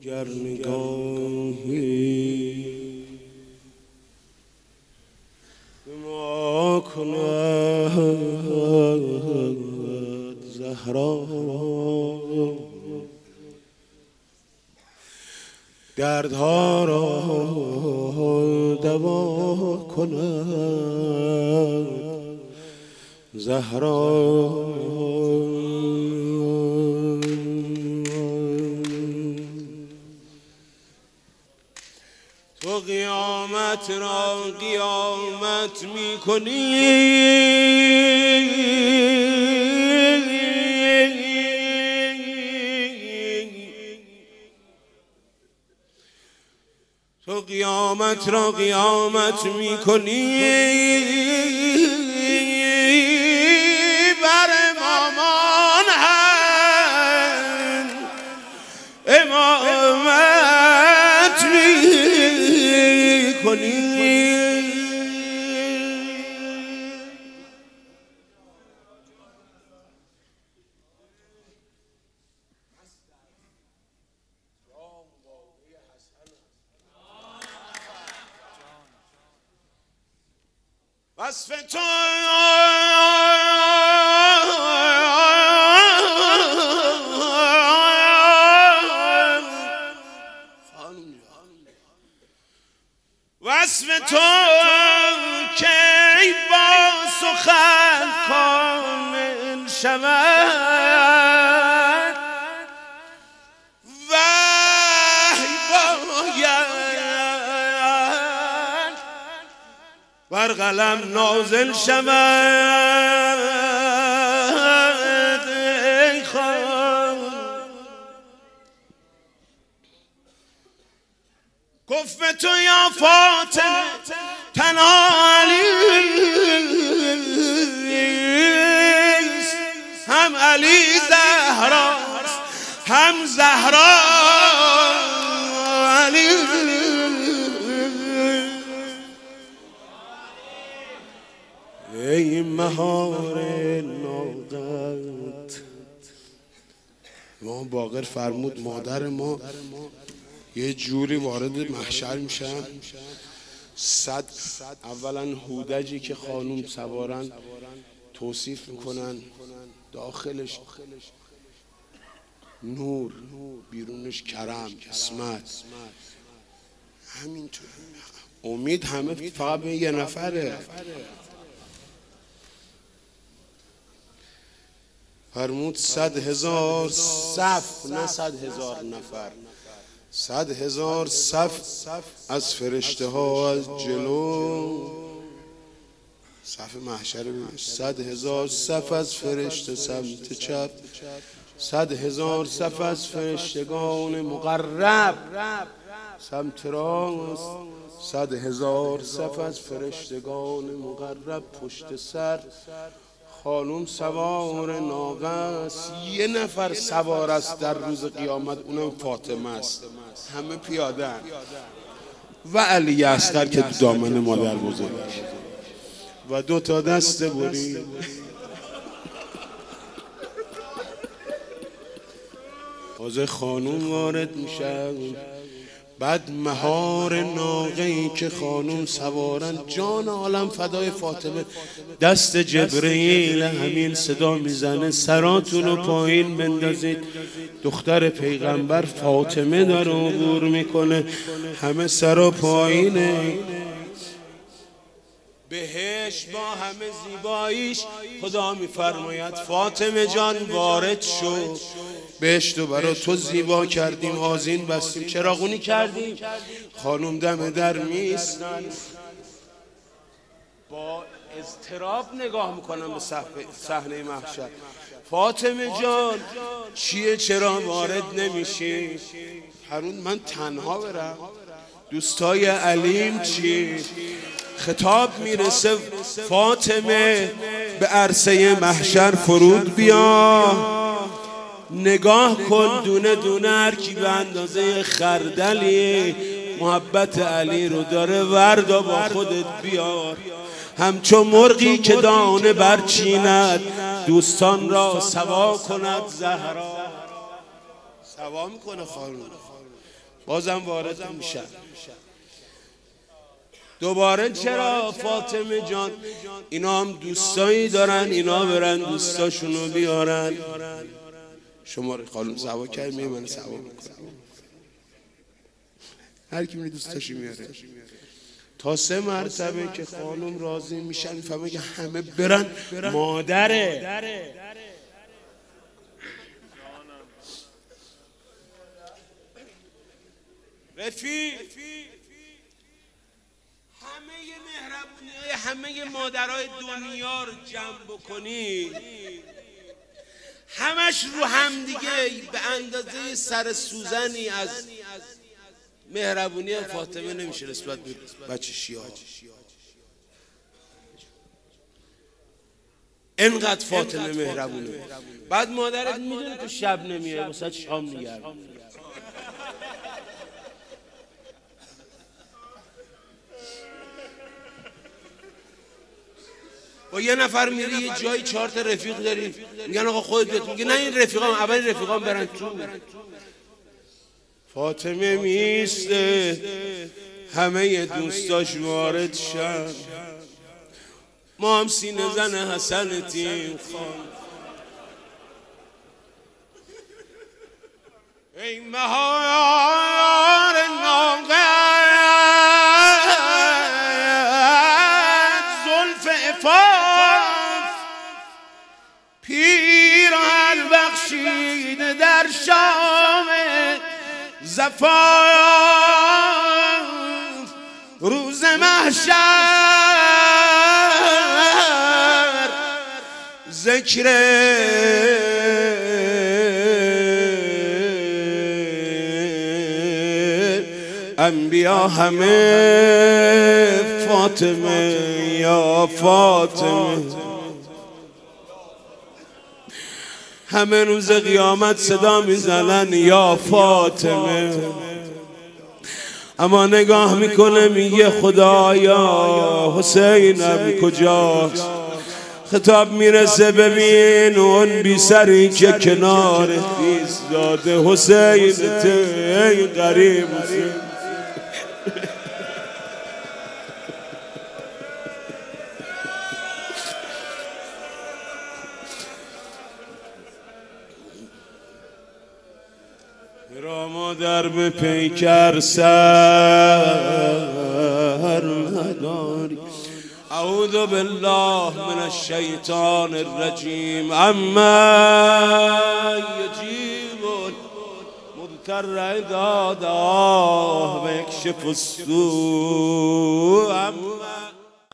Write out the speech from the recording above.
گر نگاهی به ما کند زهرا، دردها را دوا کند زهرا. تو قیامت را قیامت میکنی، تو قیامت را قیامت میکنی، بر امامان هم امامت میکنی. وصف تو وصف تو کی با سخن کامل شود، وحی باید بر قلم نازل شود. ای خان کف تو یا فاطمه تنها علیست، هم علی زهراست هم زهرا علی. ای مهار ناقت، امام باقر فرمود مادر ما یه جوری وارد محشر میشن، صد اولا هودجی که خانوم سوارن توصیف میکنن، داخلش نور، بیرونش کرم، اسمت، همینطور. امید همه فقط به یه نفره. فرمود 100,000 صف، نه 100,000 نفر، 100,000 صف از فرشته ها از جلو، صف محشر ببینید، 100,000 صف از فرشته سمت چپ، 100,000 صف از فرشتگان مقرب سمت راست، 100,000 صف از فرشتگان مقرب پشت سر. خانوم سوار ناقه است، یه نفر سوار است در روز قیامت، اونم فاطمه است، همه پیاده هست. و علی اصغر که تو دامن مادر بزرگ و 2 تا دست برید. تازه خانوم وارد میشه، بعد مهار ناقه‌ای که خانوم سوارن، جان عالم فدای فاطمه. دست جبرئیل همین صدا میزنه سراتون رو پایین بندازید، دختر پیغمبر فاطمه داره عبور میکنه، همه سرا پایینه. بهش با همه زیباییش خدا میفرماید فاطمه جان وارد شو، بهشت رو برا تو زیبا کردیم، آذین بستیم، چراغونی کردیم. خانوم دم در میستن، با اضطراب نگاه میکنم به صحنه محشر. فاطمه جان چیه، چرا وارد نمیشی؟ هرون من تنها برم؟ دوستای علیم چی؟ خطاب میرسه فاطمه به عرصه محشر فرود بیا، نگاه کن دونه دونه هر کی به اندازه خردلی محبت علی رو داره، وردا با خودت بیار، همچون مرغی که دانه برچیند دوستان را سوا کند زهرا. سوا میکنه خانوم، بازم وارد میشن. دوباره چرا فاطمه جان؟ اینا هم دوستایی دارن، اینا برن دوستاشونو بیارن. شما خانم سوا کرد من سوا میکنم، هر کی دوستاشو میاره. تا 3 مرتبه که خانم راضی میشن میفهمه که همه برن. مادره رفیق، همه مادرای دنیا رو جمع بکنی، همش رو هم دیگه به اندازه سر سوزنی از مهربونی فاطمه نمیشه نسبت به بچه شیعه. انقدر فاطمه مهربونه. بعد مادرت میدونه تو شب نمیای واسه شام نگرد. با یه نفر میری یه جایی 4 تا رفیق داری، میگن آقا خودت بیاد، میگه نه این رفیقام، اول رفیقام برن تو. فاطمه میسته همه دوستاش وارد شن. ما هم سینه زن حسن تیم خان. ای مهار ناقد زلف عفاف، پیرهن بخشیده در شام زفاف، روز محشر ذکر انبیا همه فاطمه یا فاطمه. همه روز قیامت صدا میزنن یا فاطمه، اما نگاه میکنه میگه خدایا حسینم کجاست؟ خطاب میرسه ببین اون بی سری که کنار خیز داده حسین ای غریب حسین. را مادر به پیکر سر نداری. اعوذ بالله من الشیطان الرجیم. اما یجیب مضطر اذا دعاه و یکشف السوء